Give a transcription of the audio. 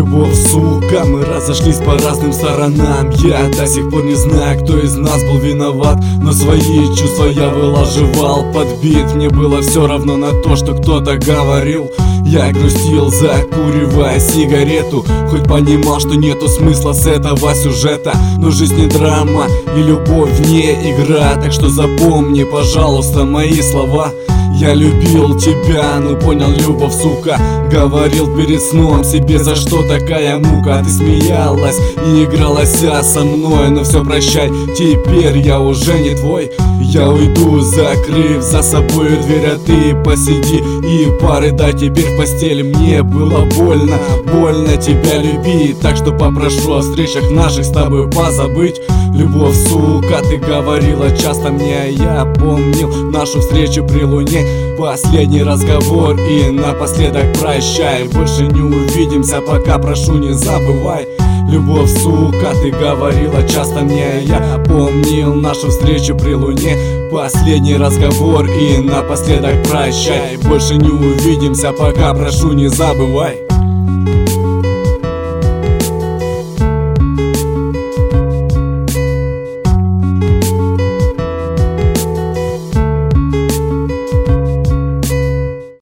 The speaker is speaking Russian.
Любовь, сука, мы разошлись по разным сторонам. Я до сих пор не знаю, кто из нас был виноват, но свои чувства я выложивал под бит. Мне было все равно на то, что кто-то говорил. Я грустил, закуривая сигарету, хоть понимал, что нету смысла с этого сюжета. Но жизнь не драма, и любовь не игра. Так что запомни, пожалуйста, мои слова. Я любил тебя, ну понял, любовь, сука. Говорил перед сном себе, за что такая мука. Ты смеялась и игралась со мной, но все, прощай, теперь я уже не твой. Я уйду, закрыв за собой дверь, а ты посиди и порыдай теперь в постели. Мне было больно, больно тебя любить, так что попрошу о встречах наших с тобой позабыть. Любовь, сука, ты говорила часто мне, а я помнил нашу встречу при луне. Последний разговор и напоследок прощай. Больше не увидимся, пока прошу не забывай. Любовь, сука, ты говорила часто мне, а я помнил нашу встречу при луне. Последний разговор и напоследок прощай. Больше не увидимся, пока прошу не забывай.